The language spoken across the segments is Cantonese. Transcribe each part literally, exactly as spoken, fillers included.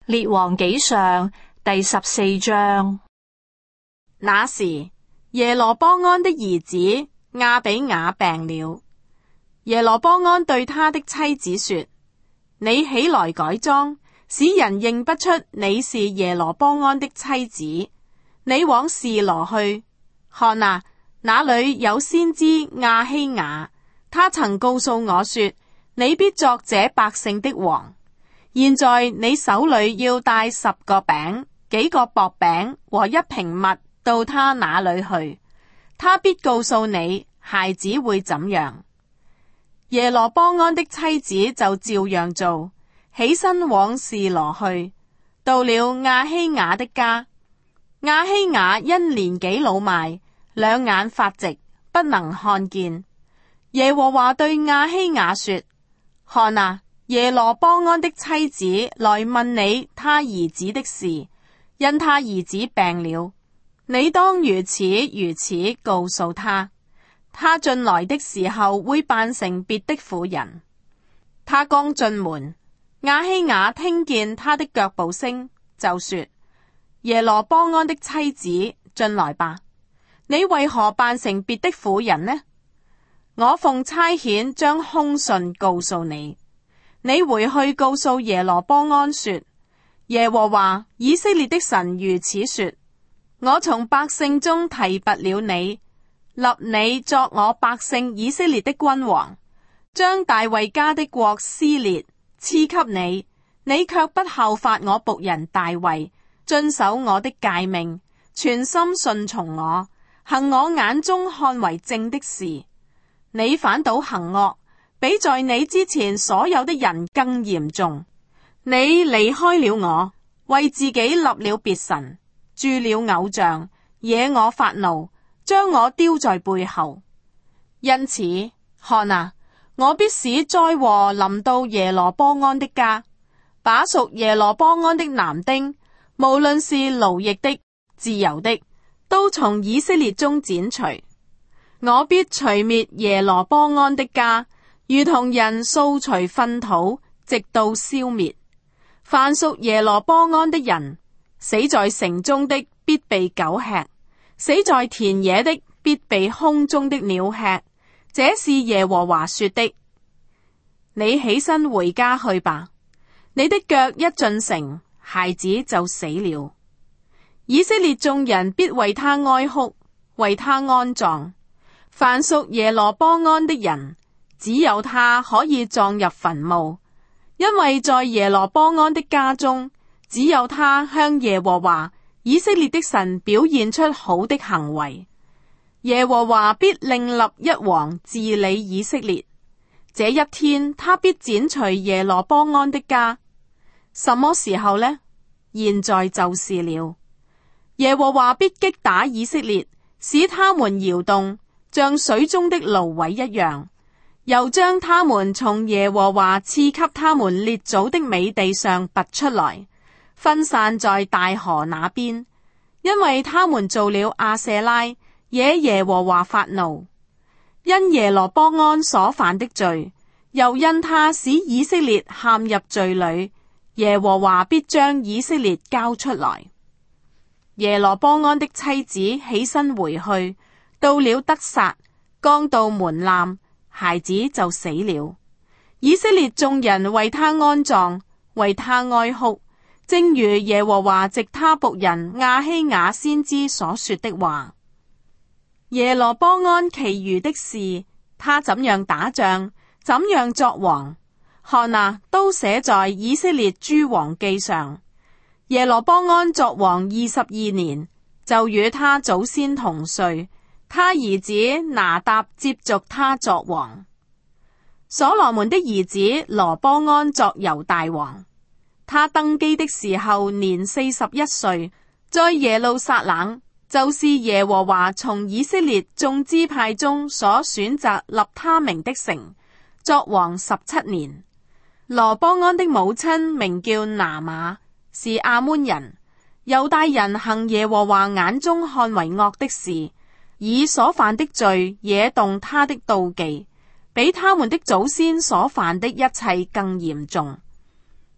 列王紀上第十四章。 那時，耶羅波安的兒子亞比雅病了。耶羅波安對他的妻子說：你起來改裝，使人認不出你是耶羅波安的妻子。你往示羅去，看啊，那裏有先知亞希雅，他曾告訴我說，你必作這百姓的王。現在你手裏要帶十個餅、幾個薄餅和一瓶蜜到他那裏去，他必告訴你孩子會怎樣。耶羅波安的妻子就照樣做，起身往示羅去，到了亞希雅的家。亞希雅因年紀老邁，兩眼發直，不能看見。耶和華對亞希雅說：看啊，耶羅波安的妻子來問你他兒子的事，因他兒子病了。你當如此如此告訴他，他進來的時候會扮成別的婦人。他剛進門，亞希雅聽見他的腳步聲，就說：耶羅波安的妻子，進來吧。你為何扮成別的婦人呢？我奉差遣將凶信告訴你。你回去告訴耶羅波安說：耶和華以色列的神如此說，我從百姓中提拔了你，立你作我百姓以色列的君王，將大衛家的國撕裂賜給你，你卻不效法我僕人大衛，遵守我的誡命，全心順從我，行我眼中看為正的事。你反倒行惡，比在你之前所有的人更嚴重。你離開了我，為自己立了別神，鑄了偶像，惹我發怒，將我丟在背後。因此，看啊，我必使災禍臨到耶羅波安的家，把屬耶羅波安的男丁，無論是奴役的、自由的，都從以色列中剪除。我必除滅耶羅波安的家，如同人掃除糞土，直到消滅。凡屬耶羅波安的人，死在城中的必被狗吃，死在田野的必被空中的鳥吃。這是耶和華說的。你起身回家去吧，你的腳一進城，孩子就死了。以色列眾人必為他哀哭，為他安葬。凡屬耶羅波安的人，只有他可以葬入墳墓，因為在耶羅波安的家中，只有他向耶和華以色列的神表現出好的行為。耶和華必另立一王治理以色列，這一天他必剪除耶羅波安的家。什麼時候呢？現在就是了。耶和華必擊打以色列，使他們搖動，像水中的蘆葦一樣，又將他們從耶和華賜給他們列祖的美地上拔出來，分散在大河那邊，因為他們做了亞舍拉，惹耶和華發怒。因耶羅波安所犯的罪，又因他使以色列陷入罪裏，耶和華必將以色列交出來。耶羅波安的妻子起身回去，到了得撒，剛到門檻，孩子就死了。以色列眾人為他安葬，為他哀哭，正如耶和華藉他僕人亞希雅先知所說的話。耶羅波安其餘的事，他怎樣打仗，怎樣作王，看啊，都寫在以色列諸王記上。耶羅波安作王二十二年，就與他祖先同睡。他兒子拿答接續他作王。所羅門的兒子羅波安作猶大王。他登基的時候年四十一歲，在耶路撒冷，就是耶和華從以色列眾支派中所選擇立他名的城，作王十七年。羅波安的母親名叫拿瑪，是亞捫人。猶大人行耶和華眼中看為惡的事，以所犯的罪惹動他的妒忌，比他們的祖先所犯的一切更嚴重。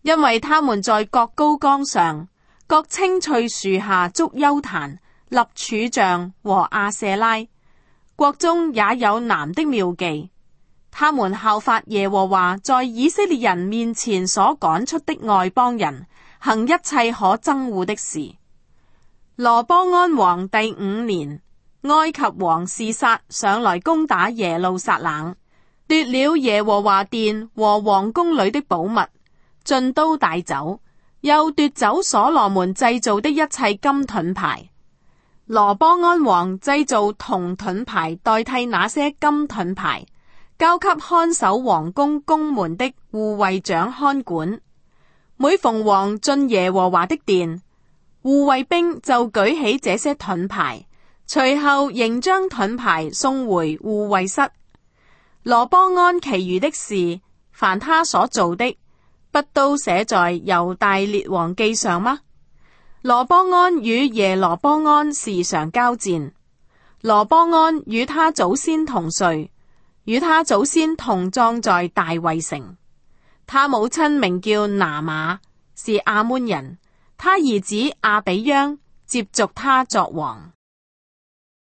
因為他們在各高崗上、各青翠樹下築邱壇、立柱像和亞舍拉。國中也有男的廟妓，他們效法耶和華在以色列人面前所趕出的外邦人，行一切可憎惡的事。羅波安王第五年，埃及王示撒上來攻打耶路撒冷，奪了耶和華殿和王宮裏的寶物，盡都帶走，又奪走所羅門製造的一切金盾牌。羅波安王製造銅盾牌代替那些金盾牌，交給看守王宮宮門的護衛長看管。每逢王進耶和華的殿，護衛兵就舉起這些盾牌，隨後仍將盾牌送回護衛室。羅波安其餘的事，凡他所做的，不都寫在猶大列王記上嗎？羅波安與耶羅波安時常交戰，羅波安與他祖先同睡，與他祖先同葬在大衛城。他母親名叫拿瑪，是亞捫人，他兒子亞比央接續他作王。